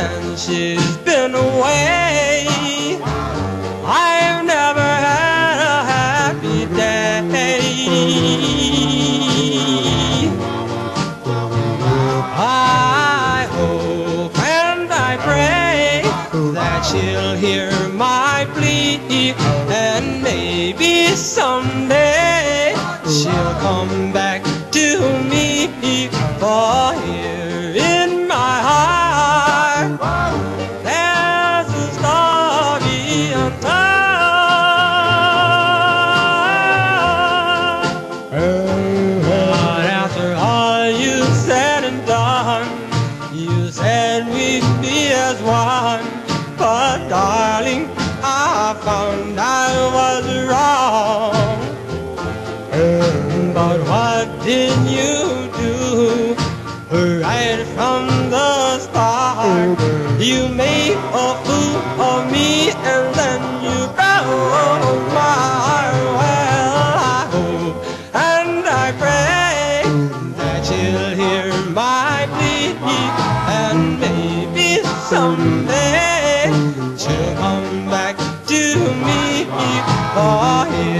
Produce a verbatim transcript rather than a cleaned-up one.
since she's been away, I've never had a happy day. I hope and I pray that she'll hear my plea, and maybe someday she'll come back to me. For here in my heart there's a story untold. But after all you said and done, you said we'd be as one. But darling, I found I was wrong. But what did you do right from the start? You made a fool of me and then you broke my heart. Well, I hope and I pray that you'll hear my plea, and maybe someday she'll come back to me. For